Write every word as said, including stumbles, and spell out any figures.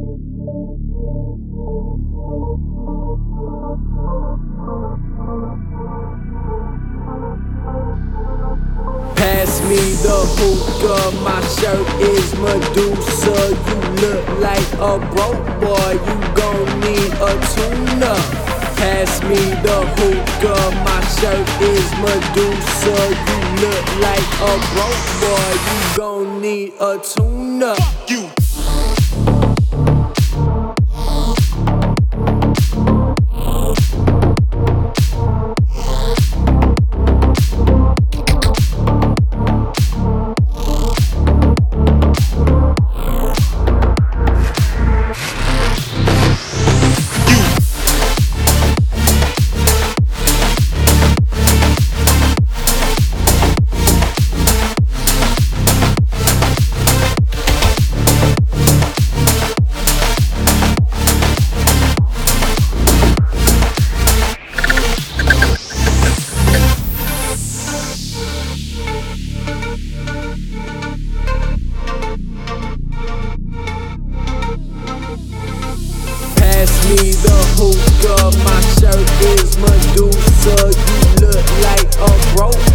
Pass me the hookah, my shirt is Medusa. You look like a broke boy, you gon' need a tune-up. Pass me the hookah, my shirt is Medusa. You look like a broke boy, you gon' need a tune-up. You Pass me the hookah, my shirt is Medusa. You look like a broke